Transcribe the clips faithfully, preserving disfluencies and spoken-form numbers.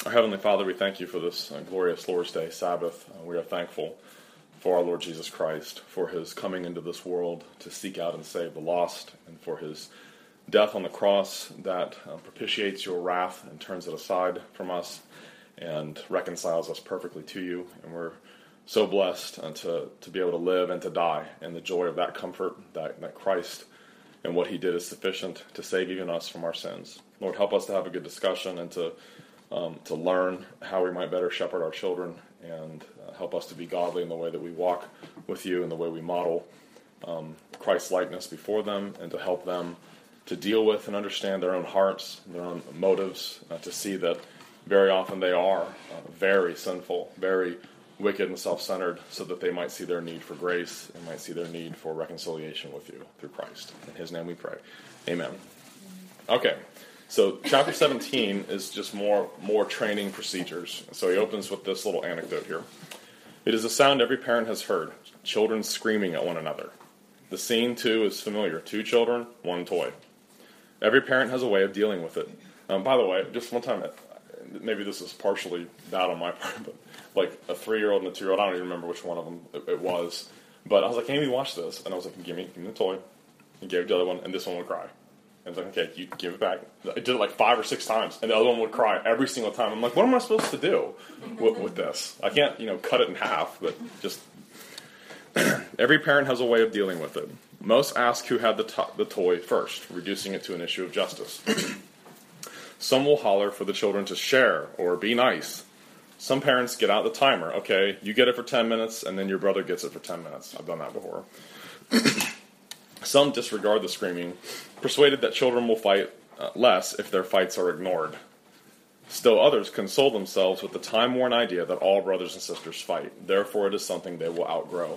Our Heavenly Father, we thank you for this uh, glorious Lord's Day Sabbath. Uh, we are thankful for our Lord Jesus Christ, for his coming into this world to seek out and save the lost, and for his death on the cross that uh, propitiates your wrath and turns it aside from us and reconciles us perfectly to you. And we're so blessed uh, to, to be able to live and to die in the joy of that comfort, that, that Christ and what he did is sufficient to save even us from our sins. Lord, help us to have a good discussion and to Um, to learn how we might better shepherd our children, and uh, help us to be godly in the way that we walk with you and the way we model um, Christ's likeness before them, and to help them to deal with and understand their own hearts, their own motives, uh, to see that very often they are uh, very sinful, very wicked and self-centered, so that they might see their need for grace and might see their need for reconciliation with you through Christ. In his name we pray. Amen. Okay. So chapter seventeen is just more more training procedures. So he opens with this little anecdote here. It is a sound every parent has heard, children screaming at one another. The scene, too, is familiar. Two children, one toy. Every parent has a way of dealing with it. Um, by the way, just one time, maybe this is partially bad on my part, but like a three-year-old and a two-year-old, I don't even remember which one of them it, it was, but I was like, Amy, watch this. And I was like, give me, give me the toy. He gave the other one, and this one would cry. I was like, okay, you give it back. I did it like five or six times, and the other one would cry every single time. I'm like, what am I supposed to do with, with this? I can't, you know, cut it in half, but just... Every parent has a way of dealing with it. Most ask who had the, to- the toy first, reducing it to an issue of justice. Some will holler for the children to share or be nice. Some parents get out the timer. Okay, you get it for ten minutes, and then your brother gets it for ten minutes. I've done that before. Some disregard the screaming, persuaded that children will fight uh, less if their fights are ignored. Still others console themselves with the time-worn idea that all brothers and sisters fight. Therefore, it is something they will outgrow.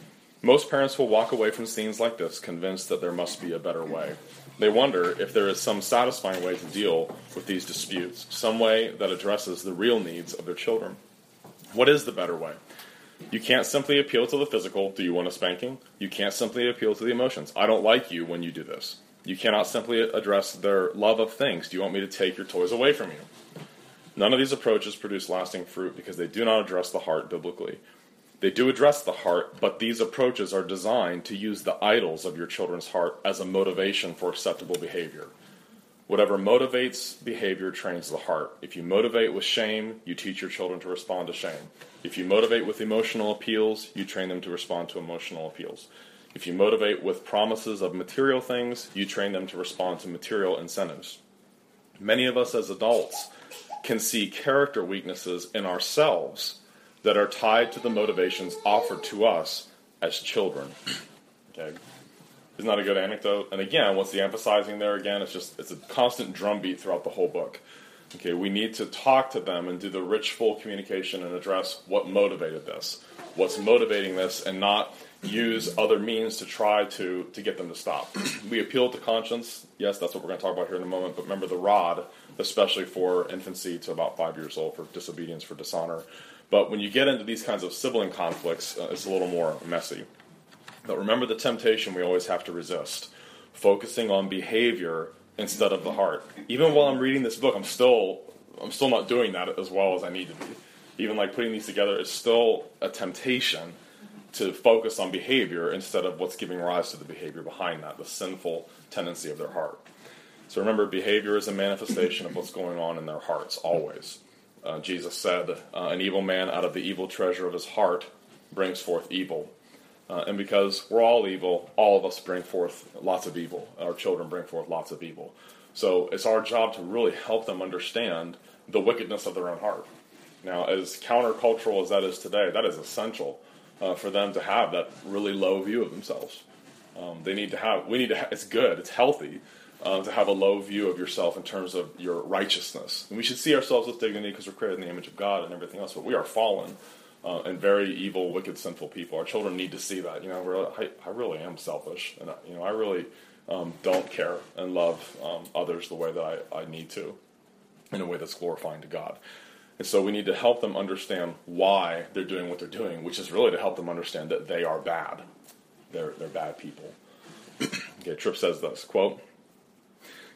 Most parents will walk away from scenes like this convinced that there must be a better way. They wonder if there is some satisfying way to deal with these disputes, some way that addresses the real needs of their children. What is the better way? You can't simply appeal to the physical. Do you want a spanking? You can't simply appeal to the emotions. I don't like you when you do this. You cannot simply address their love of things. Do you want me to take your toys away from you? None of these approaches produce lasting fruit because they do not address the heart biblically. They do address the heart, but these approaches are designed to use the idols of your children's heart as a motivation for acceptable behavior. Whatever motivates behavior trains the heart. If you motivate with shame, you teach your children to respond to shame. If you motivate with emotional appeals, you train them to respond to emotional appeals. If you motivate with promises of material things, you train them to respond to material incentives. Many of us as adults can see character weaknesses in ourselves that are tied to the motivations offered to us as children. Okay? Isn't that a good anecdote? And again, what's the emphasizing there again? It's just, it's a constant drumbeat throughout the whole book. Okay, we need to talk to them and do the rich, full communication and address what motivated this. What's motivating this, and not use other means to try to, to get them to stop. We appeal to conscience. Yes, that's what we're going to talk about here in a moment. But remember the rod, especially for infancy to about five years old, for disobedience, for dishonor. But when you get into these kinds of sibling conflicts, uh, it's a little more messy. But remember the temptation we always have to resist. Focusing on behavior instead of the heart. Even while I'm reading this book, I'm still I'm still not doing that as well as I need to be. Even like putting these together is still a temptation to focus on behavior instead of what's giving rise to the behavior behind that, the sinful tendency of their heart. So remember, behavior is a manifestation of what's going on in their hearts, always. Uh, Jesus said, uh, an evil man out of the evil treasure of his heart brings forth evil. Uh, and because we're all evil, all of us bring forth lots of evil. Our children bring forth lots of evil. So it's our job to really help them understand the wickedness of their own heart. Now, as countercultural as that is today, that is essential uh, for them to have that really low view of themselves. Um, they need to have, we need to, ha- it's good, it's healthy uh, to have a low view of yourself in terms of your righteousness. And we should see ourselves with dignity because we're created in the image of God and everything else, but we are fallen. Uh, and very evil, wicked, sinful people. Our children need to see that. You know, we're, I, I really am selfish, and I, you know, I really um, don't care and love um, others the way that I, I need to, in a way that's glorifying to God. And so we need to help them understand why they're doing what they're doing, which is really to help them understand that they are bad. They're they're bad people. Okay, Tripp says this, quote,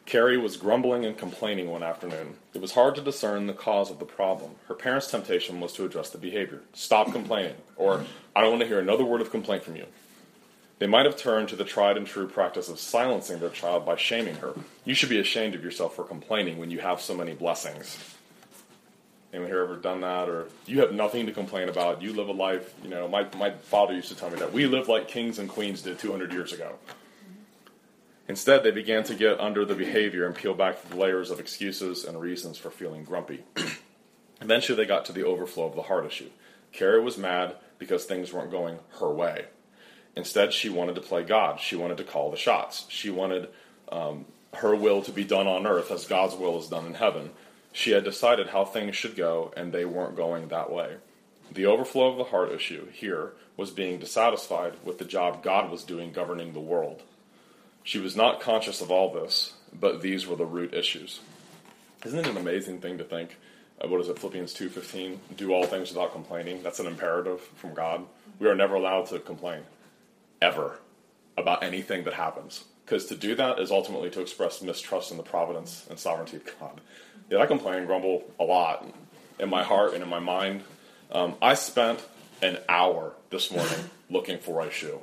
Carrie was grumbling and complaining one afternoon. It was hard to discern the cause of the problem. Her parents' temptation was to address the behavior. Stop complaining, or I don't want to hear another word of complaint from you. They might have turned to the tried and true practice of silencing their child by shaming her. You should be ashamed of yourself for complaining when you have so many blessings. Anyone here ever done that? Or you have nothing to complain about. You live a life, you know, my, my father used to tell me that. We live like kings and queens did two hundred years ago. Instead, they began to get under the behavior and peel back the layers of excuses and reasons for feeling grumpy. Eventually, they got to the overflow of the heart issue. Carrie was mad because things weren't going her way. Instead, she wanted to play God. She wanted to call the shots. She wanted um, her will to be done on earth as God's will is done in heaven. She had decided how things should go, and they weren't going that way. The overflow of the heart issue here was being dissatisfied with the job God was doing governing the world. She was not conscious of all this, but these were the root issues. Isn't it an amazing thing to think, uh, what is it, Philippians two fifteen, do all things without complaining? That's an imperative from God. We are never allowed to complain, ever, about anything that happens. Because to do that is ultimately to express mistrust in the providence and sovereignty of God. Yet I complain and grumble a lot in my heart and in my mind. Um, I spent an hour this morning looking for a shoe.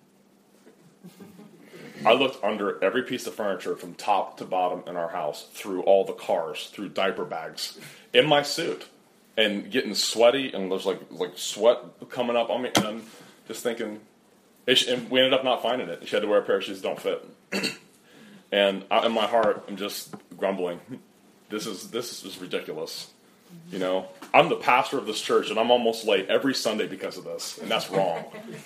I looked under every piece of furniture from top to bottom in our house, through all the cars, through diaper bags, in my suit, and getting sweaty, and there's like like sweat coming up on me, and I'm just thinking, and we ended up not finding it. She had to wear a pair of shoes that don't fit. And I, in my heart, I'm just grumbling. This is this is ridiculous. You know, I'm the pastor of this church, and I'm almost late every Sunday because of this, and that's wrong.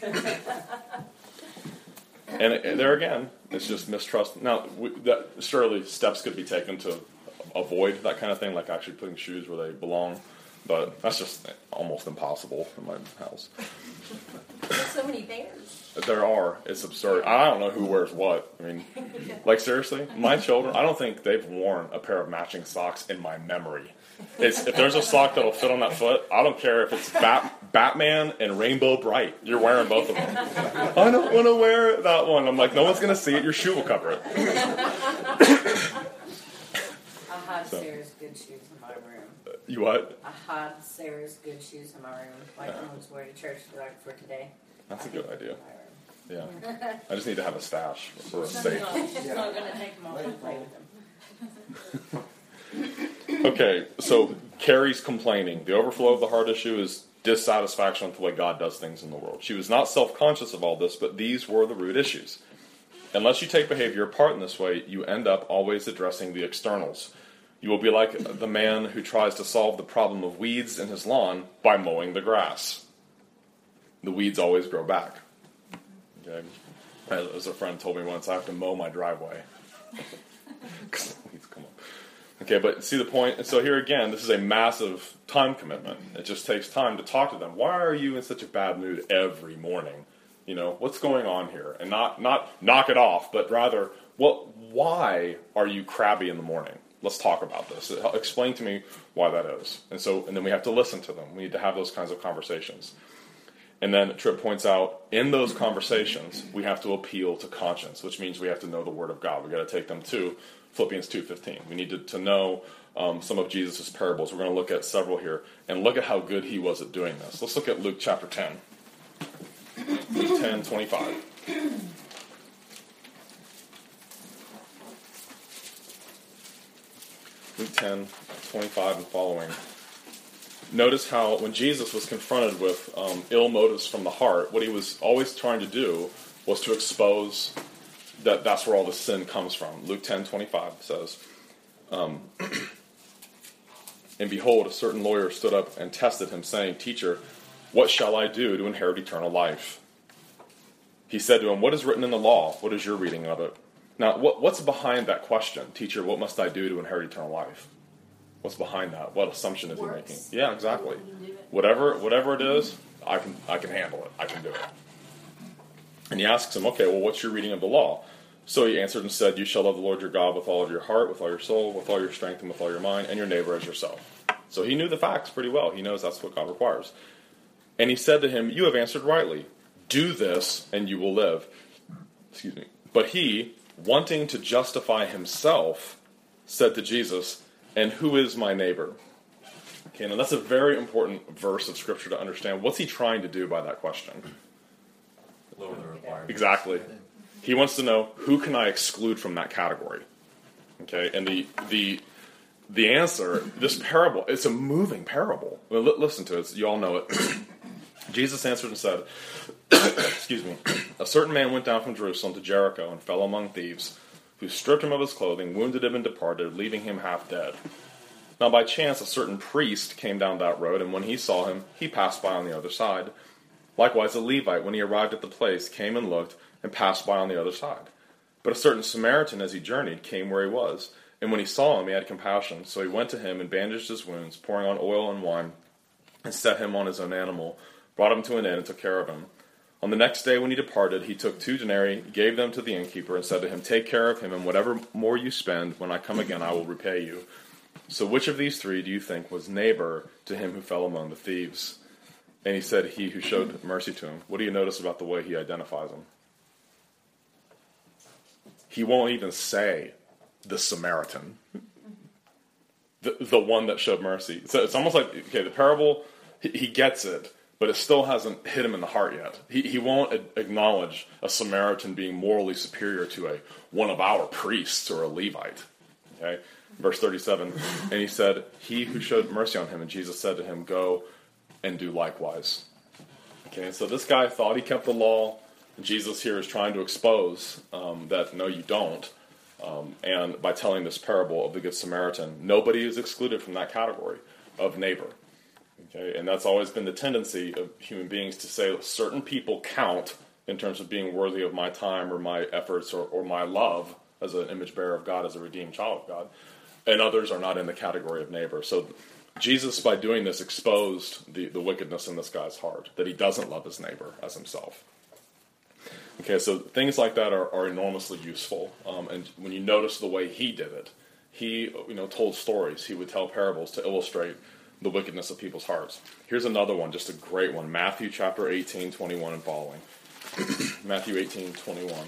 And, and there again, it's just mistrust. Now, we, that, surely steps could be taken to avoid that kind of thing, like actually putting shoes where they belong. But that's just almost impossible in my house. There's so many bears. There are. It's absurd. I don't know who wears what. I mean, like seriously, my children, I don't think they've worn a pair of matching socks in my memory. It's, if there's a sock that'll fit on that foot, I don't care if it's Bat, Batman and Rainbow Bright. You're wearing both of them. I don't want to wear that one. I'm like, no one's going to see it. Your shoe will cover it. I hide so. Sarah's good shoes in my room. You what? I hide Sarah's good shoes in my room. Like yeah. I was wearing to church like for today. That's I a good idea. Yeah. I just need to have a stash for a safe. She's not going to take them off and play with them. Okay, so Carrie's complaining. The overflow of the heart issue is dissatisfaction with the way God does things in the world. She was not self-conscious of all this, but these were the root issues. Unless you take behavior apart in this way, you end up always addressing the externals. You will be like the man who tries to solve the problem of weeds in his lawn by mowing the grass. The weeds always grow back. Okay? As a friend told me once, I have to mow my driveway. Weeds come up. Okay, but see the point? And so here again, this is a massive time commitment. It just takes time to talk to them. Why are you in such a bad mood every morning? You know, what's going on here? And not not knock it off, but rather, what? Why are you crabby in the morning? Let's talk about this. Explain to me why that is. And so, and then we have to listen to them. We need to have those kinds of conversations. And then Tripp points out, in those conversations, we have to appeal to conscience, which means we have to know the Word of God. We've got to take them to Philippians two fifteen. We need to, to know um, some of Jesus' parables. We're going to look at several here, and look at how good he was at doing this. Let's look at Luke chapter ten. Luke ten twenty-five. Luke ten twenty-five and following. Notice how when Jesus was confronted with um, ill motives from the heart, what he was always trying to do was to expose that that's where all the sin comes from. Luke ten twenty-five says, um, and behold, a certain lawyer stood up and tested him, saying, Teacher, what shall I do to inherit eternal life? He said to him, What is written in the law? What is your reading of it? Now, what, what's behind that question? Teacher, what must I do to inherit eternal life? What's behind that? What assumption is he making? Yeah, exactly. Whatever whatever it is, I can I can handle it. I can do it. And he asks him, okay, well, what's your reading of the law? So he answered and said, You shall love the Lord your God with all of your heart, with all your soul, with all your strength, and with all your mind, and your neighbor as yourself. So he knew the facts pretty well. He knows that's what God requires. And he said to him, You have answered rightly. Do this, and you will live. Excuse me. But he, wanting to justify himself, said to Jesus, "And who is my neighbor?" Okay, now that's a very important verse of Scripture to understand. What's he trying to do by that question? Lower the requirement. Exactly. He wants to know, who can I exclude from that category? Okay, and the the the answer, this parable, it's a moving parable. Well, li- listen to it. You all know it. Jesus answered and said, excuse me, a certain man went down from Jerusalem to Jericho and fell among thieves, who stripped him of his clothing, wounded him, and departed, leaving him half dead. Now by chance a certain priest came down that road, and when he saw him, he passed by on the other side. Likewise a Levite, when he arrived at the place, came and looked, and passed by on the other side. But a certain Samaritan, as he journeyed, came where he was, and when he saw him, he had compassion. So he went to him and bandaged his wounds, pouring on oil and wine, and set him on his own animal, brought him to an inn, and took care of him. On the next day when he departed, he took two denarii, gave them to the innkeeper, and said to him, "Take care of him, and whatever more you spend, when I come again, I will repay you." So which of these three do you think was neighbor to him who fell among the thieves? And he said, "He who showed mercy to him." What do you notice about the way he identifies him? He won't even say the Samaritan, the, the one that showed mercy. So it's almost like, okay, the parable, he, he gets it, but it still hasn't hit him in the heart yet. He, he won't a- acknowledge a Samaritan being morally superior to a one of our priests or a Levite. Okay, verse thirty-seven, and he said, "He who showed mercy on him," and Jesus said to him, "Go and do likewise." Okay, so this guy thought he kept the law. Jesus here is trying to expose um, that no, you don't. Um, and by telling this parable of the Good Samaritan, nobody is excluded from that category of neighbor. Okay, and that's always been the tendency of human beings to say certain people count in terms of being worthy of my time or my efforts or, or my love as an image bearer of God, as a redeemed child of God, and others are not in the category of neighbor. So Jesus, by doing this, exposed the, the wickedness in this guy's heart, that he doesn't love his neighbor as himself. Okay, so things like that are, are enormously useful. Um, and when you notice the way he did it, he you know told stories. He would tell parables to illustrate the wickedness of people's hearts. Here's another one, just a great one. Matthew chapter eighteen, twenty-one and following. Matthew eighteen, twenty-one.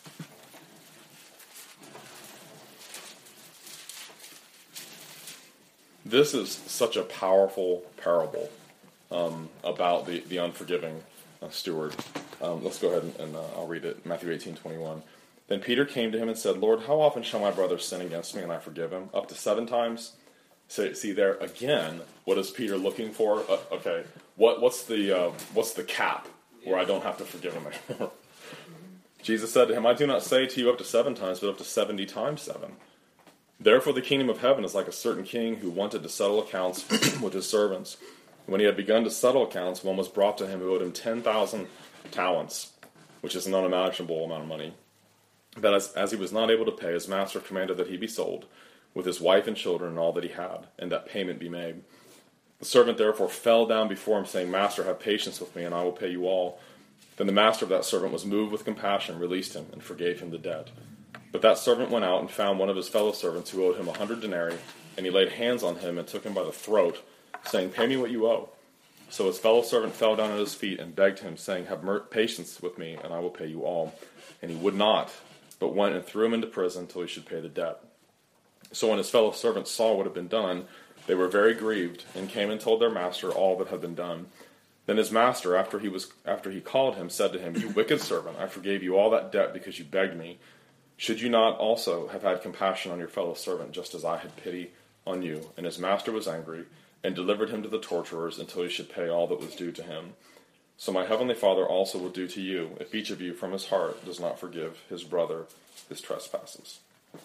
This is such a powerful parable um, about the, the unforgiving uh, steward. Um, let's go ahead and, and uh, I'll read it. Matthew eighteen, twenty-one. Then Peter came to him and said, "Lord, how often shall my brother sin against me and I forgive him? Up to seven times?" So, see there again, what is Peter looking for? Uh, okay, what what's the uh, what's the cap where I don't have to forgive him anymore? Jesus said to him, "I do not say to you up to seven times, but up to seventy times seven. Therefore the kingdom of heaven is like a certain king who wanted to settle accounts with his servants. When he had begun to settle accounts, one was brought to him who owed him ten thousand talents, which is an unimaginable amount of money. But as, as he was not able to pay, his master commanded that he be sold, with his wife and children and all that he had, and that payment be made. The servant therefore fell down before him, saying, 'Master, have patience with me, and I will pay you all.' Then the master of that servant was moved with compassion, released him, and forgave him the debt. But that servant went out and found one of his fellow servants who owed him a hundred denarii, and he laid hands on him and took him by the throat, saying, 'Pay me what you owe.' So his fellow servant fell down at his feet and begged him, saying, 'Have mer- patience with me, and I will pay you all.' And he would not, but went and threw him into prison till he should pay the debt. So when his fellow servants saw what had been done, they were very grieved, and came and told their master all that had been done. Then his master, after he was after he called him, said to him, 'You wicked servant, I forgave you all that debt because you begged me. Should you not also have had compassion on your fellow servant, just as I had pity on you?' And his master was angry, and delivered him to the torturers until he should pay all that was due to him. So my heavenly Father also will do to you, if each of you from his heart does not forgive his brother his trespasses."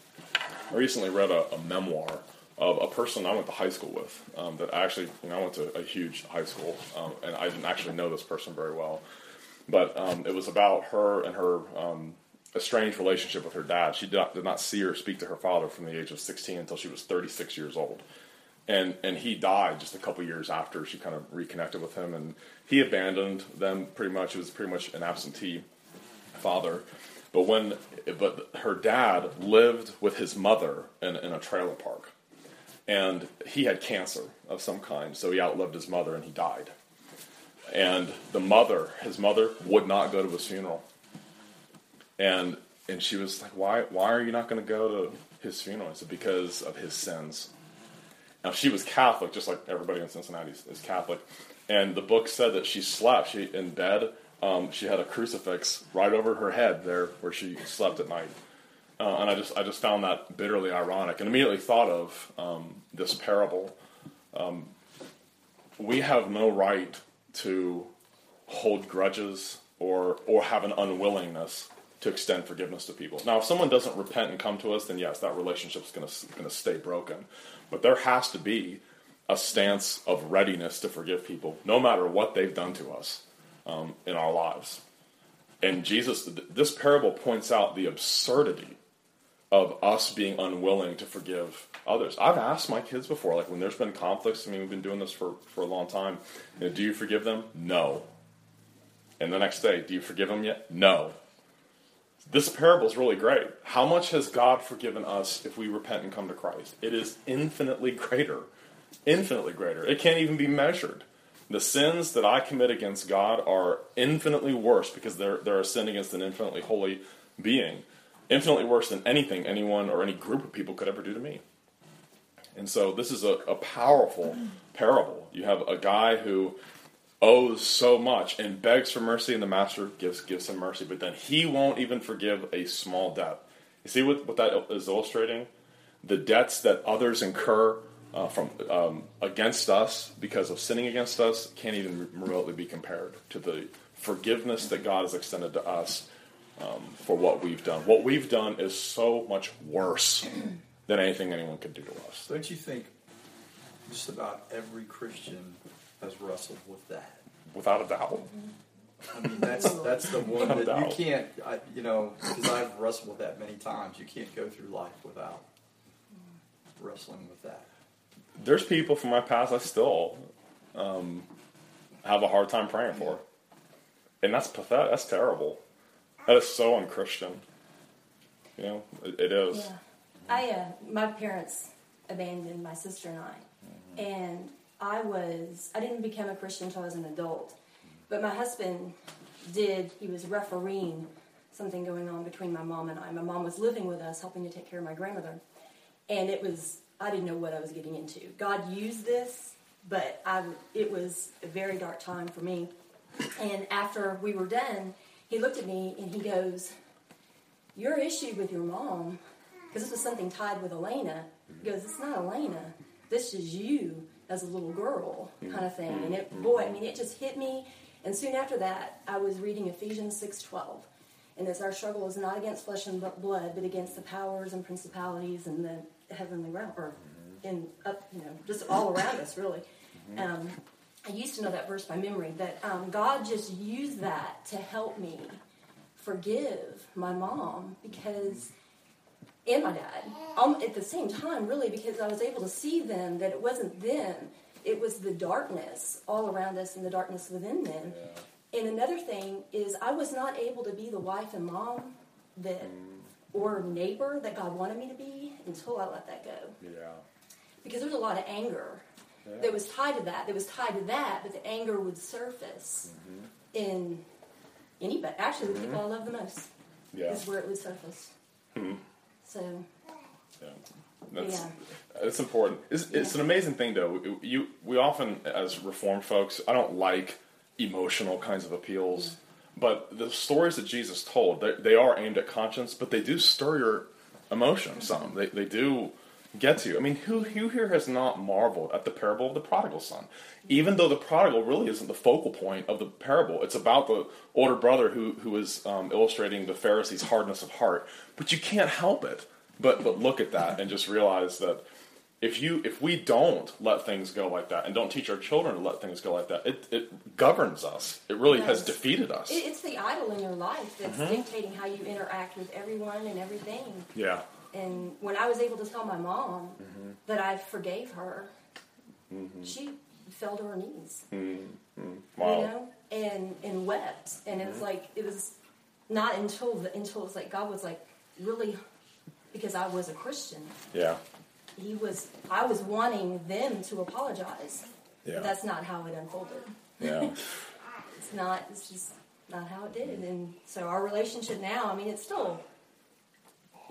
I recently read a, a memoir of a person I went to high school with. Um, that actually, you know, I went to a huge high school, um, and I didn't actually know this person very well. But um, it was about her and her um, estranged relationship with her dad. She did not, did not see or speak to her father from the age of sixteen until she was thirty-six years old. And and he died just a couple years after she kind of reconnected with him, and he abandoned them pretty much. He was pretty much an absentee father. But when but her dad lived with his mother in, in a trailer park, and he had cancer of some kind, so he outlived his mother and he died. And the mother, his mother, would not go to his funeral. And and she was like, why why are you not going to go to his funeral? I said, because of his sins. Now, she was Catholic, just like everybody in Cincinnati is, is Catholic. And the book said that she slept she in bed. Um, she had a crucifix right over her head there where she slept at night. Uh, and I just I just found that bitterly ironic, and immediately thought of um, this parable. Um, we have no right to hold grudges or or have an unwillingness to extend forgiveness to people. Now, if someone doesn't repent and come to us, then yes, that relationship's going to going to stay broken. But there has to be a stance of readiness to forgive people, no matter what they've done to us um, in our lives. And Jesus, this parable points out the absurdity of us being unwilling to forgive others. I've asked my kids before, like when there's been conflicts, I mean, we've been doing this for, for a long time. You know, do you forgive them? No. And the next day, do you forgive them yet? No. This parable is really great. How much has God forgiven us if we repent and come to Christ? It is infinitely greater. Infinitely greater. It can't even be measured. The sins that I commit against God are infinitely worse because they're, they're a sin against an infinitely holy being. Infinitely worse than anything anyone or any group of people could ever do to me. And so this is a, a powerful parable. You have a guy who owes so much and begs for mercy, and the master gives gives him mercy, but then he won't even forgive a small debt. You see what, what that is illustrating? The debts that others incur uh, from um, against us because of sinning against us can't even remotely be compared to the forgiveness that God has extended to us um, for what we've done. What we've done is so much worse than anything anyone could do to us. Don't you think just about every Christian has wrestled with that? Without a doubt. I mean, that's that's the one Without a that you doubt. can't, I, you know, because I've wrestled with that many times. You can't go through life without wrestling with that. There's people from my past I still um, have a hard time praying for. And that's pathetic. That's terrible. That is so unchristian. You know, it, it is. Yeah. I, uh, my parents abandoned my sister and I. And I was, I didn't become a Christian until I was an adult. But my husband did, he was refereeing something going on between my mom and I. My mom was living with us, helping to take care of my grandmother. And it was, I didn't know what I was getting into. God used this, but I, it was a very dark time for me. And after we were done, he looked at me and he goes, your issue with your mom, because this was something tied with Elena, he goes, it's not Elena, this is you as a little girl, kind of thing. And it, boy, I mean, it just hit me. And soon after that, I was reading Ephesians six twelve. And it's our struggle is not against flesh and blood, but against the powers and principalities and the heavenly realm, or in up, you know, just all around us, really. Um, I used to know that verse by memory, but um, God just used that to help me forgive my mom because, and my dad, um, at the same time, really, because I was able to see them, that it wasn't them, it was the darkness all around us and the darkness within them. Yeah. And another thing is I was not able to be the wife and mom that, or neighbor that God wanted me to be until I let that go. Yeah. Because there's a lot of anger yeah. that was tied to that, that was tied to that, but the anger would surface mm-hmm. in anybody. Actually, the mm-hmm. people I love the most yeah. is where it would surface. Mm-hmm. So, yeah. That's, yeah. It's important. It's, it's yeah. an amazing thing, though. You, we often, as Reformed folks, I don't like emotional kinds of appeals, yeah. but the stories that Jesus told, they, they are aimed at conscience, but they do stir your emotion some. They, they do get to you. I mean, who, who here has not marveled at the parable of the prodigal son? Even though the prodigal really isn't the focal point of the parable. It's about the older brother who, who is um, illustrating the Pharisees' hardness of heart. But you can't help it but, but look at that and just realize that if you if we don't let things go like that and don't teach our children to let things go like that, it, it governs us. It really yes. has defeated us. It, it's the idol in your life that's mm-hmm. dictating how you interact with everyone and everything. Yeah. And when I was able to tell my mom mm-hmm. that I forgave her, mm-hmm. she fell to her knees. Mm-hmm. Wow. You know, and and wept. And mm-hmm. it's like it was not until the, until it's like God was like really, because I was a Christian. Yeah. He was. I was wanting them to apologize. Yeah. But that's not how it unfolded. Yeah. It's not. It's just not how it did. And so our relationship now. I mean, it's still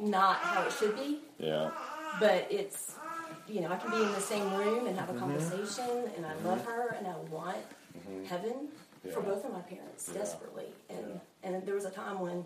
not how it should be. Yeah. But it's, you know, I can be in the same room and have a conversation, and I love her, and I want Mm-hmm. heaven Yeah. for both of my parents Yeah. desperately. And Yeah. and there was a time when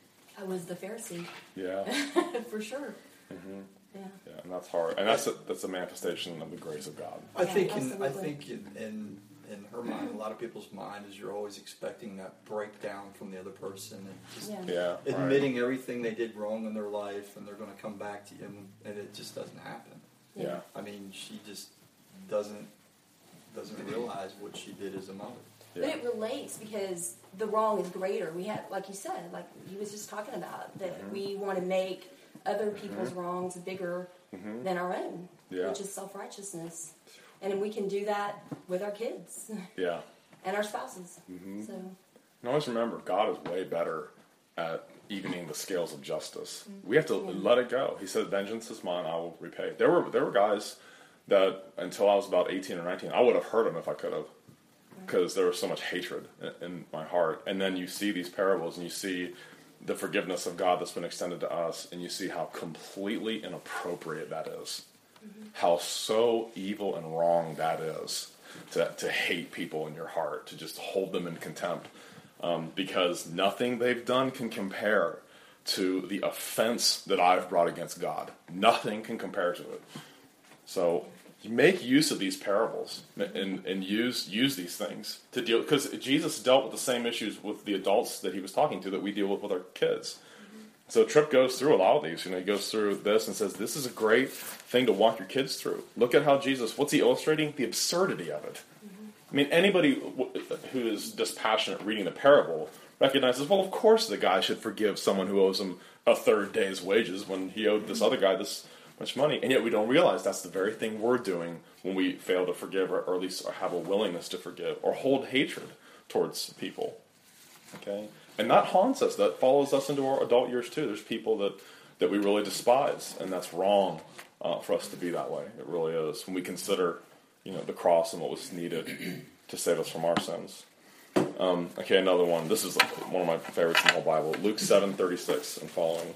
I was the Pharisee, Yeah. for sure. Mm-hmm. Yeah. Yeah, and that's hard, and that's a, that's a manifestation of the grace of God. I Yeah, think in, I absolutely. think in, in in her mind, a lot of people's mind is you're always expecting that breakdown from the other person and just Yeah. Yeah, right. admitting everything they did wrong in their life, and they're going to come back to you, and, and it just doesn't happen. Yeah, I mean, she just doesn't doesn't realize what she did as a mother. But yeah, it relates because the wrong is greater. We have, like you said, like he was just talking about, that Mm-hmm. we want to make other people's wrongs bigger Mhm. than our own, Yeah. which is self-righteousness. And we can do that with our kids yeah. and our spouses. Mhm. So, And always remember, God is way better at evening the scales of justice. We have to let it go. He said, "Vengeance is mine; I will repay." There were there were guys that until I was about eighteen or nineteen, I would have hurt them if I could have, because there was so much hatred in, in my heart. And then you see these parables, and you see the forgiveness of God that's been extended to us, and you see how completely inappropriate that is. How so evil and wrong that is to, to hate people in your heart, to just hold them in contempt. Um, because nothing they've done can compare to the offense that I've brought against God. Nothing can compare to it. So you make use of these parables and, and use use these things to deal, because Jesus dealt with the same issues with the adults that he was talking to that we deal with with our kids. So Tripp goes through a lot of these. You know, he goes through this and says, this is a great thing to walk your kids through. Look at how Jesus, what's he illustrating? The absurdity of it. I mean, anybody w- who is dispassionate reading the parable recognizes, well, of course the guy should forgive someone who owes him a third day's wages when he owed this other guy this much money. And yet we don't realize that's the very thing we're doing when we fail to forgive, or, or at least have a willingness to forgive, or hold hatred towards people. Okay? And that haunts us. That follows us into our adult years too. There's people that, that we really despise, and that's wrong uh, for us to be that way. It really is. When we consider, you know, the cross and what was needed to save us from our sins. Um, okay, another one. This is one of my favorites in the whole Bible. Luke seven thirty-six and following.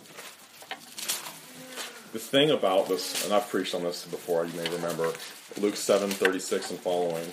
The thing about this, and I've preached on this before, you may remember, Luke seven thirty-six and following.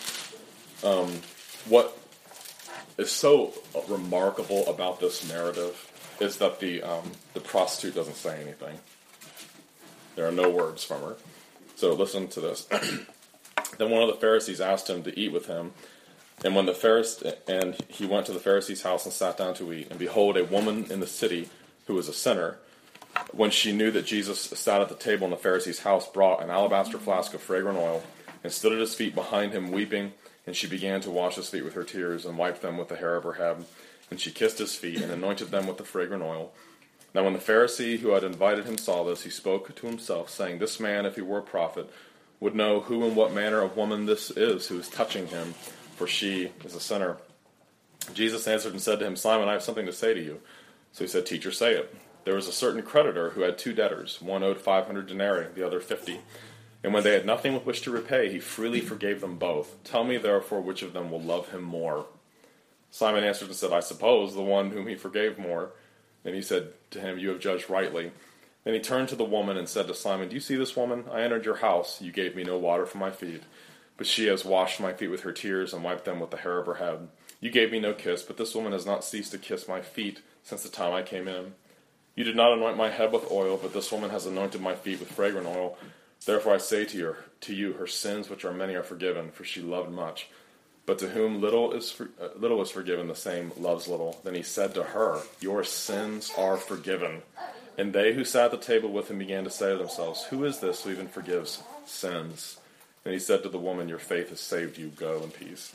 Um, what is so remarkable about this narrative is that the um, the prostitute doesn't say anything. There are no words from her. So listen to this. Then one of the Pharisees asked him to eat with him, and when the Pharisee and he went to the Pharisee's house and sat down to eat, and behold, a woman in the city who was a sinner, when she knew that Jesus sat at the table in the Pharisee's house, brought an alabaster flask of fragrant oil and stood at his feet behind him, weeping. And she began to wash his feet with her tears and wiped them with the hair of her head. And she kissed his feet and anointed them with the fragrant oil. Now when the Pharisee who had invited him saw this, he spoke to himself, saying, this man, if he were a prophet, would know who and what manner of woman this is who is touching him, for she is a sinner. Jesus answered and said to him, Simon, I have something to say to you. So he said, Teacher, say it. There was a certain creditor who had two debtors. One owed five hundred denarii, the other fifty. And when they had nothing with which to repay, he freely forgave them both. Tell me, therefore, which of them will love him more? Simon answered and said, I suppose the one whom he forgave more. Then he said to him, You have judged rightly. Then he turned to the woman and said to Simon, Do you see this woman? I entered your house. You gave me no water for my feet, but she has washed my feet with her tears and wiped them with the hair of her head. You gave me no kiss, but this woman has not ceased to kiss my feet since the time I came in. You did not anoint my head with oil, but this woman has anointed my feet with fragrant oil. Therefore I say to you, to you, her sins, which are many, are forgiven, for she loved much. But to whom little is for, uh, little is forgiven, the same loves little. Then he said to her, Your sins are forgiven. And they who sat at the table with him began to say to themselves, Who is this who even forgives sins? And he said to the woman, Your faith has saved you. Go in peace.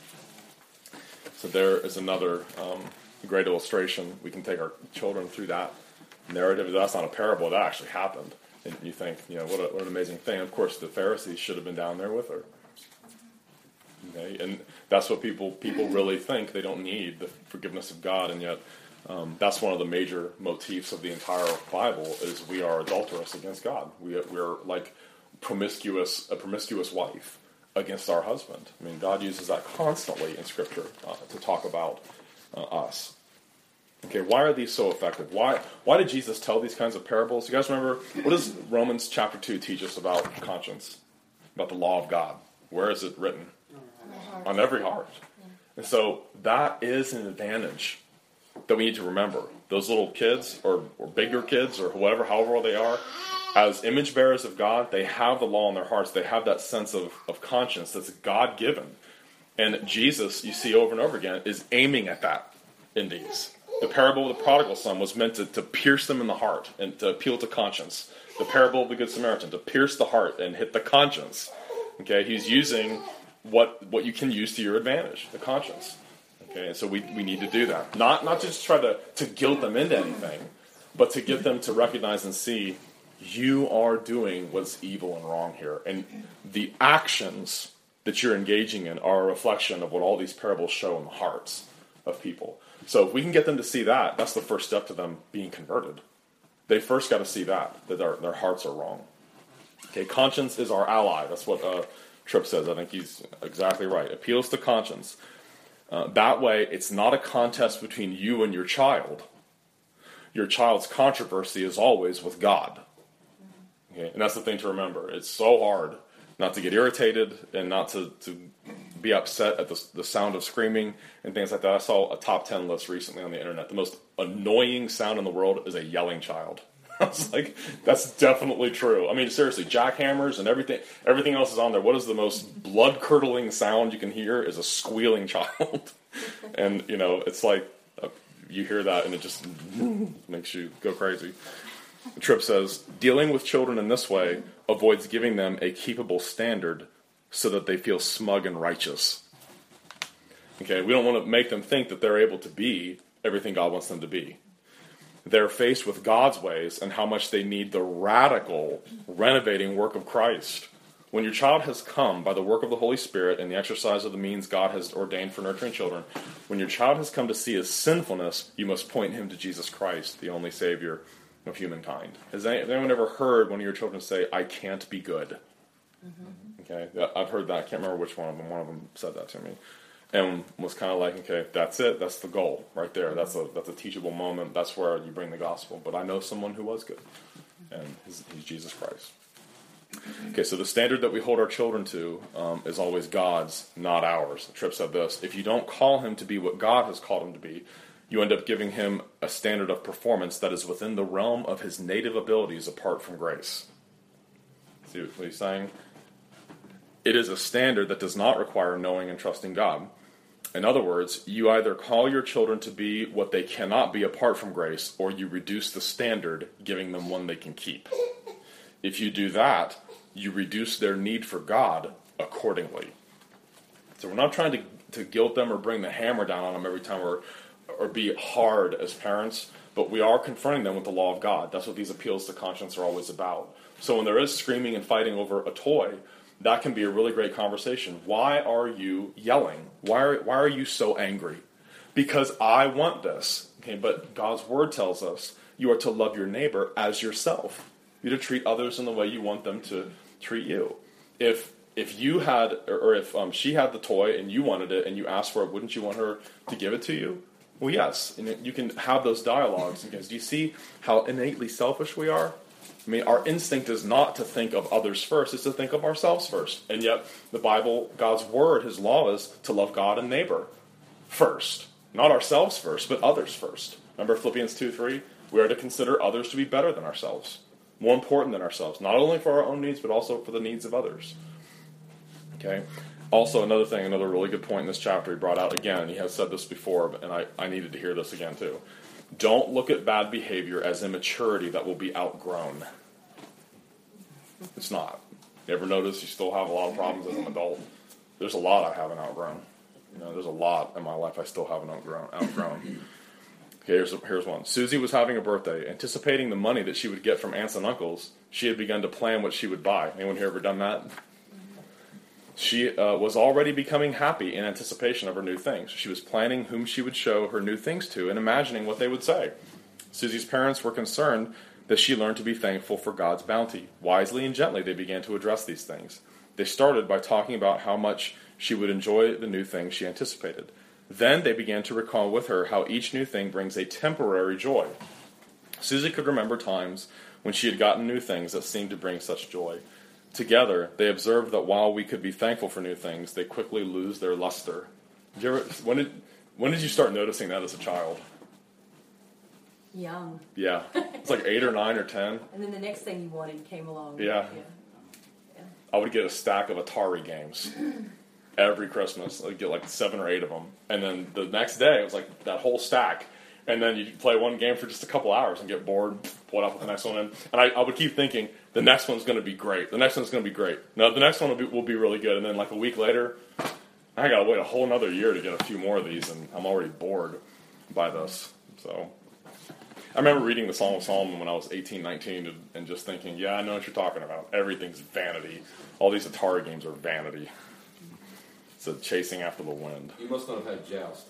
So there is another um, great illustration. We can take our children through that narrative. That's not a parable. That actually happened. And you think, you know, what, a, what an amazing thing. Of course, the Pharisees should have been down there with her. Okay? And that's what people people really think. They don't need the forgiveness of God, and yet um, that's one of the major motifs of the entire Bible is we are adulterous against God. We, we're like promiscuous, a promiscuous wife against our husband. I mean, God uses that constantly in Scripture uh, to talk about uh, us. Okay, why are these so effective? Why why did Jesus tell these kinds of parables? You guys remember, what does Romans chapter two teach us about conscience? About the law of God? Where is it written? On every heart. And so that is an advantage that we need to remember. Those little kids, or, or bigger kids, or whatever, however old they are, as image bearers of God, they have the law in their hearts. They have that sense of, of conscience that's God-given. And Jesus, you see over and over again, is aiming at that in these. The parable of the prodigal son was meant to, to pierce them in the heart and to appeal to conscience. The parable of the Good Samaritan, to pierce the heart and hit the conscience. Okay, he's using what what you can use to your advantage, the conscience. Okay, and so we, we need to do that. Not not just try to, to guilt them into anything, but to get them to recognize and see you are doing what's evil and wrong here. And the actions that you're engaging in are a reflection of what all these parables show in the hearts of people. So if we can get them to see that, that's the first step to them being converted. They first got to see that, that their, their hearts are wrong. Okay, conscience is our ally. That's what uh, Tripp says. I think he's exactly right. Appeals to conscience. Uh, that way, it's not a contest between you and your child. Your child's controversy is always with God. Okay, and that's the thing to remember. It's so hard not to get irritated and not to, to be upset at the, the sound of screaming and things like that. I saw a top ten list recently on the internet. The most annoying sound in the world is a yelling child. I was like, that's definitely true. I mean, seriously, jackhammers and everything everything else is on there. What is the most blood-curdling sound you can hear is a squealing child. And, you know, it's like, uh, you hear that and it just makes you go crazy. Tripp says, dealing with children in this way avoids giving them a keepable standard so that they feel smug and righteous. Okay, we don't want to make them think that they're able to be everything God wants them to be. They're faced with God's ways and how much they need the radical, renovating work of Christ. When your child has come by the work of the Holy Spirit and the exercise of the means God has ordained for nurturing children, when your child has come to see his sinfulness, you must point him to Jesus Christ, the only Savior of humankind. Has anyone ever heard one of your children say, I can't be good? Mm-hmm. Okay, I've heard that. I can't remember which one of them. One of them said that to me. And was kind of like, okay, that's it. That's the goal right there. That's a that's a teachable moment. That's where you bring the gospel. But I know someone who was good, and he's, he's Jesus Christ. Okay, so the standard that we hold our children to um, is always God's, not ours. Tripp said this: if you don't call him to be what God has called him to be, you end up giving him a standard of performance that is within the realm of his native abilities apart from grace. See what he's saying? It is a standard that does not require knowing and trusting God. In other words, you either call your children to be what they cannot be apart from grace, or you reduce the standard, giving them one they can keep. If you do that, you reduce their need for God accordingly. So we're not trying to, to guilt them or bring the hammer down on them every time we're, or be hard as parents, but we are confronting them with the law of God. That's what these appeals to conscience are always about. So when there is screaming and fighting over a toy, that can be a really great conversation. Why are you yelling? Why are, why are you so angry? Because I want this. Okay, but God's word tells us you are to love your neighbor as yourself. You're to treat others in the way you want them to treat you. If if you had, or if um, she had the toy and you wanted it and you asked for it, wouldn't you want her to give it to you? Well, yes. And you can have those dialogues. Because do you see how innately selfish we are? I mean, our instinct is not to think of others first, it's to think of ourselves first. And yet, the Bible, God's word, his law is to love God and neighbor first. Not ourselves first, but others first. Remember Philippians two three? We are to consider others to be better than ourselves, more important than ourselves, not only for our own needs, but also for the needs of others. Okay? Also, another thing, another really good point in this chapter he brought out again, he has said this before, and I, I needed to hear this again too. Don't look at bad behavior as immaturity that will be outgrown. It's not. You ever notice you still have a lot of problems as an adult? There's a lot I haven't outgrown. You know, there's a lot in my life I still haven't outgrown. outgrown. Okay, here's, here's one. Susie was having a birthday. Anticipating the money that she would get from aunts and uncles, she had begun to plan what she would buy. Anyone here ever done that? She uh, was already becoming happy in anticipation of her new things. She was planning whom she would show her new things to and imagining what they would say. Susie's parents were concerned that she learned to be thankful for God's bounty. Wisely and gently, they began to address these things. They started by talking about how much she would enjoy the new things she anticipated. Then they began to recall with her how each new thing brings a temporary joy. Susie could remember times when she had gotten new things that seemed to bring such joy. Together, they observed that while we could be thankful for new things, they quickly lose their luster. Did you ever, when did when did you start noticing that as a child? Young. Yeah, it's like eight or nine or ten. And then the next thing you wanted came along. Yeah. Yeah. I would get a stack of Atari games every Christmas. I'd get like seven or eight of them, and then the next day it was like that whole stack. And then you play one game for just a couple hours and get bored, pull it out with the next one in. And I, I would keep thinking, the next one's going to be great. The next one's going to be great. No, the next one will be, will be really good. And then like a week later, I got to wait a whole another year to get a few more of these, and I'm already bored by this. So I remember reading the Song of Solomon when I was eighteen, nineteen, and, and just thinking, yeah, I know what you're talking about. Everything's vanity. All these Atari games are vanity. It's a chasing after the wind. You must not have had Joust.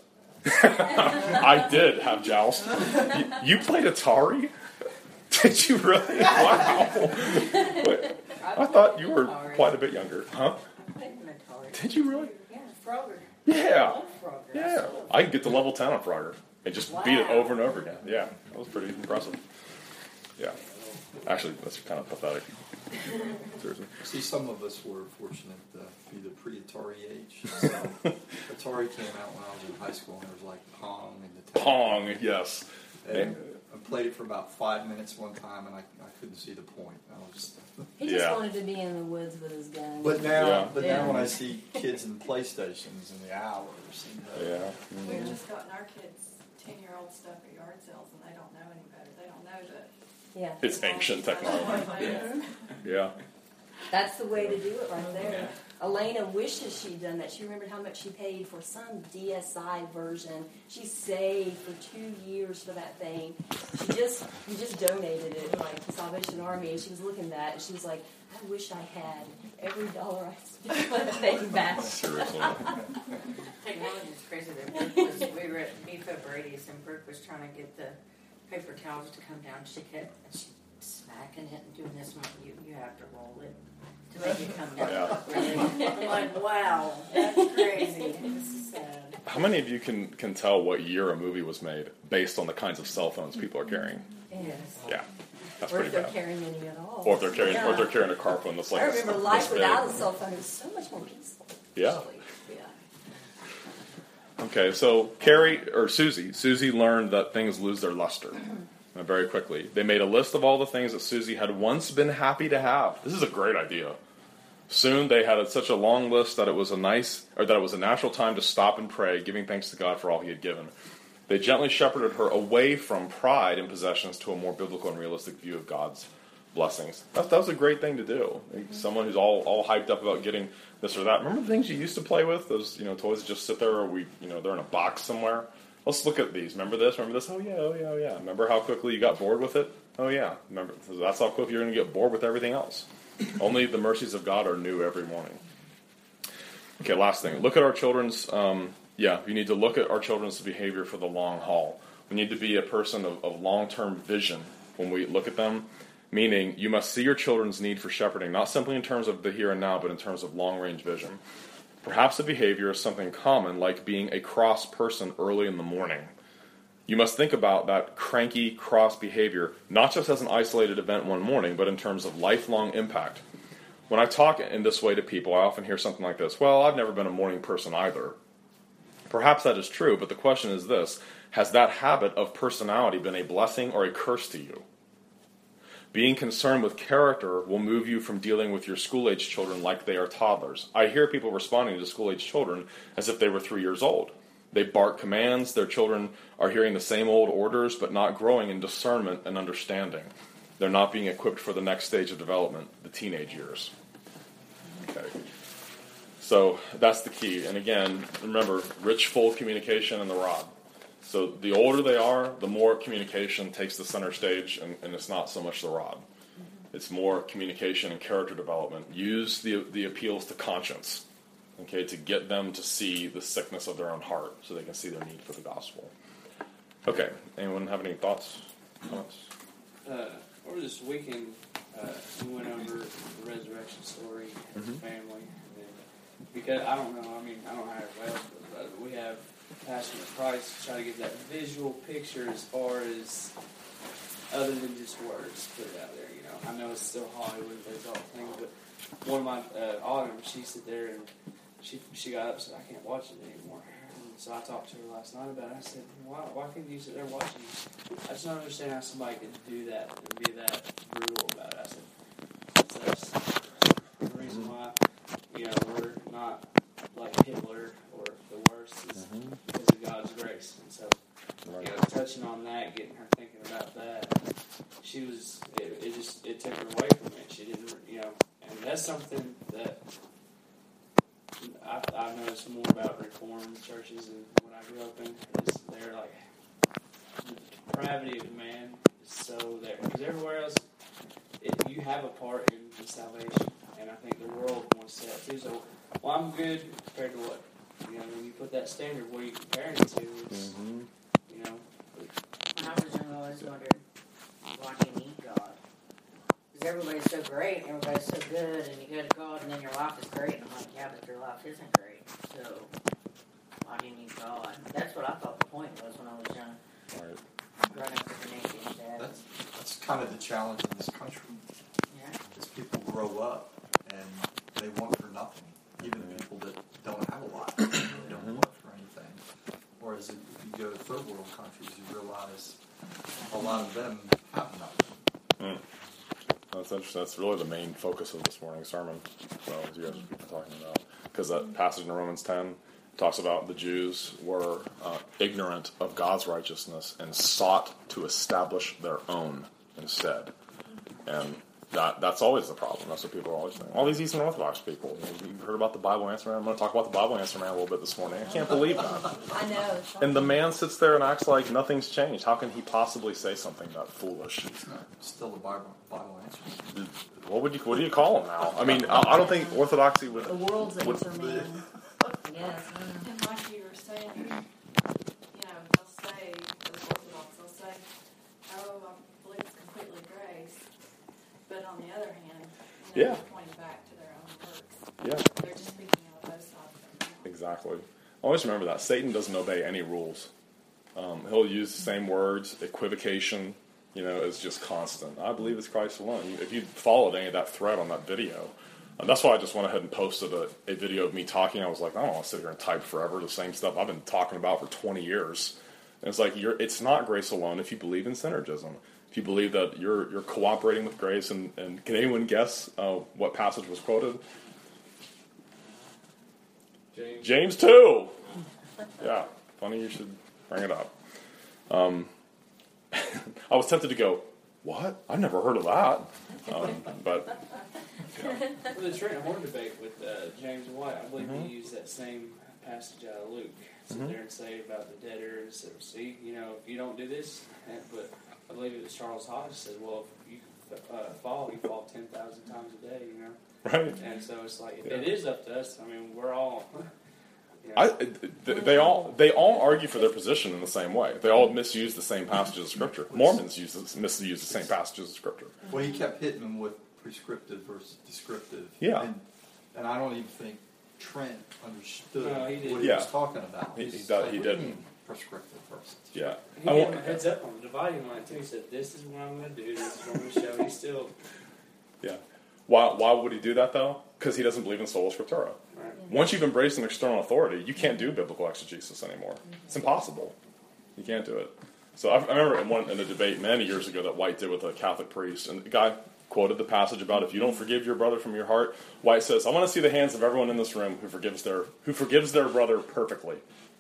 I did have Joust. You, you played Atari? Did you really? Wow. Wait, I thought you were quite a bit younger. Huh? I played an Atari. Did you really? Yeah, Frogger. Yeah. I love Frogger. Yeah. I could get to level ten on Frogger and just beat it Wow. over and over again. Yeah. That was pretty impressive. Yeah. Actually, that's kind of pathetic. Seriously. See, some of us were fortunate to be the pre-Atari age. So Atari came out when I was in high school, and there was like Pong and the Pong, yes. And I played it for about five minutes one time, and I, I couldn't see the point. I was. He just Yeah. wanted to be in the woods with his gun. But now, Yeah. but Yeah. now when I see kids in PlayStations and the hours, and the, Yeah. We've just gotten our kids ten-year-old stuff at yard sales, and they don't know any better. They don't know that. yeah. It's ancient technology. Yeah. Yeah. That's the way to do it right there. Elena wishes she'd done that. She remembered how much she paid for some D S I version. She saved for two years for that thing. She just, we just donated it like to Salvation Army, and she was looking at that, and she was like, I wish I had every dollar I spent on that thing back. Seriously. Technology is crazy. That Brooke was, we were at Beef Up Brady's, and Brooke was trying to get the paper towels to come down. She kept she smacking it and doing this. And you you have to roll it to make it come down. Yeah. Really? I'm like, wow, that's crazy. It's sad. How many of you can, can tell what year a movie was made based on the kinds of cell phones people are carrying? Yes. Yeah. That's Or pretty if they're bad. carrying any at all. Or if they're carrying, or if they're Yeah. carrying a car phone that's like I this, remember this life big. without a cell phone is so much more peaceful. Yeah. actually. Yeah. Okay, so Carrie or Susie, Susie learned that things lose their luster uh, very quickly. They made a list of all the things that Susie had once been happy to have. This is a great idea. Soon they had such a long list that it was a nice, or that it was a natural time to stop and pray, giving thanks to God for all He had given. They gently shepherded her away from pride in possessions to a more biblical and realistic view of God's blessings. That, that was a great thing to do. Like, someone who's all, all hyped up about getting this or that. Remember the things you used to play with? Those, you know, toys that just sit there, or we, you know, they're in a box somewhere. Let's look at these. Remember this? Remember this? Oh yeah, oh yeah, oh yeah. Remember how quickly you got bored with it? Oh yeah. Remember that's how quickly you're going to get bored with everything else. Only the mercies of God are new every morning. Okay, last thing. Look at our children's. Um, yeah, you need to look at our children's behavior for the long haul. We need to be a person of, of long-term vision when we look at them. Meaning, you must see your children's need for shepherding, not simply in terms of the here and now, but in terms of long-range vision. Perhaps the behavior is something common, like being a cross person early in the morning. You must think about that cranky, cross behavior, not just as an isolated event one morning, but in terms of lifelong impact. When I talk in this way to people, I often hear something like this: well, I've never been a morning person either. Perhaps that is true, but the question is this: has that habit of personality been a blessing or a curse to you? Being concerned with character will move you from dealing with your school-age children like they are toddlers. I hear people responding to school-age children as if they were three years old. They bark commands. Their children are hearing the same old orders, but not growing in discernment and understanding. They're not being equipped for the next stage of development, the teenage years. Okay. So that's the key. And again, remember, rich, full communication and the rod. So the older they are, the more communication takes the center stage, and, and it's not so much the rod. It's more communication and character development. Use the the appeals to conscience, okay, to get them to see the sickness of their own heart so they can see their need for the gospel. Okay, anyone have any thoughts, comments? Uh, over this weekend, uh, we went over the resurrection story as Mhm. a family. And because I don't know. I mean, I don't know how everybody else feels about it, but we have Passion of Christ to try to get that visual picture as far as other than just words put it out there. You know, I know it's still Hollywood, there's all things, but one of my uh, Autumn, she sit there and she she got up and said, I can't watch it anymore. And so I talked to her last night about it. I said, why why can't you sit there watching it? I just don't understand how somebody can do that and be that brutal about it. I said, that's the reason why, you know, we're not like Hitler or the worst is Mhm. because of God's grace. And so, Right. you know, touching on that, getting her thinking about that, she was, it, it just, it took her away from it. She didn't, you know, and that's something that I, I noticed more about Reformed churches and when I grew up in, is they're like, the depravity of man is so there. Because everywhere else, it, you have a part in the salvation. And I think the world wants that too. So, well, I'm good compared to what? You know, when you put that standard, what are you comparing it to? It's, Mm-hmm. you know, When I was young, I always wondered, why do you need God? Because everybody's so great, and everybody's so good, and you go to God, and then your life is great. And I'm like, yeah, but your life isn't great. So, why do you need God? That's what I thought the point was when I was young. Right. Growing up with an atheist dad. That's, that's kind of the challenge in this country, Yeah. is people grow up and they want for nothing. Even people that don't have a lot, they don't want for anything. Whereas if you go to third world countries, you realize a lot of them have nothing. Mm. That's interesting. That's really the main focus of this morning's sermon. So, as you guys are talking about, because that passage in Romans ten talks about the Jews were uh, ignorant of God's righteousness and sought to establish their own instead, and that that's always the problem. That's what people are always saying. All these Eastern Orthodox people. You know, you heard about the Bible Answer Man. I'm going to talk about the Bible Answer Man a little bit this morning. I can't believe that. I know. And the man sits there and acts like nothing's changed. How can he possibly say something that foolish? Still the Bible, Bible answer. What would you what do you call him now? I mean, I, I don't think Orthodoxy would. The world's would answer man. Yes. And like you were saying, you know, they'll say, those Orthodox, they'll say, oh, I believe it's completely grace. But on the other hand, you know, Yeah. they're pointing back to their own works. Yeah, They're just speaking out of both sides of their mouth. exactly. Always remember that Satan doesn't obey any rules. Um, he'll use the same words. Equivocation, you know, is just constant. I believe it's Christ alone. If you followed any of that thread on that video, and that's why I just went ahead and posted a, a video of me talking. I was like, I don't want to sit here and type forever the same stuff I've been talking about for twenty years. And it's like, you're, it's not grace alone if you believe in synergism. If you believe that you're you're cooperating with grace, and, and can anyone guess uh, what passage was quoted? James. James two. Yeah, funny you should bring it up. Um, I was tempted to go, what? I've never heard of that. Um, but Well, the Trent Horn debate with uh, James White, I believe Mhm. he used that same passage out of Luke. Sit Mhm. there and say about the debtors, so, see, you know, if you don't do this, and, but I believe it was Charles Hodge said, well, if you uh, fall, you fall ten thousand times a day, you know? right. And so it's like, if Yeah. it is up to us, I mean, we're all, you know, I, they, they all they all argue for their position in the same way. They all misuse the same passages of Scripture. Mormons use this, misuse the same passages of Scripture. Well, he kept hitting them with prescriptive versus descriptive. Yeah. And, and I don't even think Trent understood No, he didn't. what he Yeah. was talking about. He- He's he does- like, he what do you didn't. mean prescriptive versus Yeah. he I gave want- him a heads up on the dividing line, too. He said, this is what I'm going to do, this is what I'm going to show. He's still, Yeah. Why, why would he do that, though? Because he doesn't believe in sola scriptura. right? Once you've embraced an external authority, you can't do biblical exegesis anymore. It's impossible. You can't do it. So I, I remember in, one, in a debate many years ago that White did with a Catholic priest, and the guy quoted the passage about if you don't forgive your brother from your heart, White says, I want to see the hands of everyone in this room who forgives their who forgives their brother perfectly.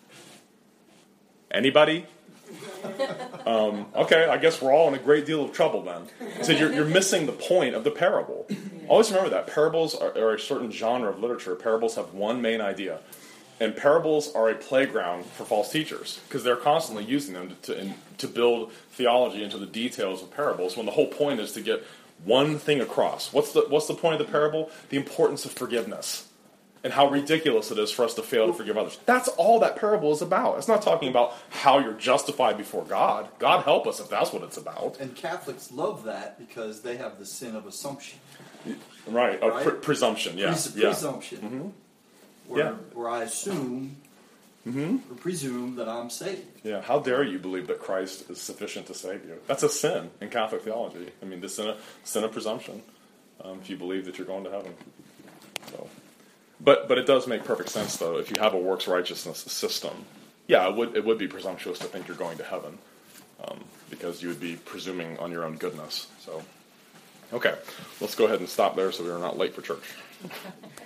Anybody? um, okay, I guess we're all in a great deal of trouble then. He said, you're, you're missing the point of the parable. Always remember that. Parables are, are a certain genre of literature. Parables have one main idea. And parables are a playground for false teachers because they're constantly using them to, to, in, to build theology into the details of parables when the whole point is to get one thing across. What's the, what's the point of the parable? The importance of forgiveness. And how ridiculous it is for us to fail to forgive others. That's all that parable is about. It's not talking about how you're justified before God. God help us if that's what it's about. And Catholics love that because they have the sin of assumption. Right, a Right? Pre- presumption, yeah. Pres- yeah. Presumption. Mhm. where, Yeah. where I assume Mm-hmm. or presume that I'm saved. Yeah, how dare you believe that Christ is sufficient to save you? That's a sin in Catholic theology. I mean, the sin of, sin of presumption, um, if you believe that you're going to heaven. So, but but it does make perfect sense, though, if you have a works righteousness system. Yeah, it would it would be presumptuous to think you're going to heaven, um, because you would be presuming on your own goodness. So, okay, let's go ahead and stop there so we're not late for church.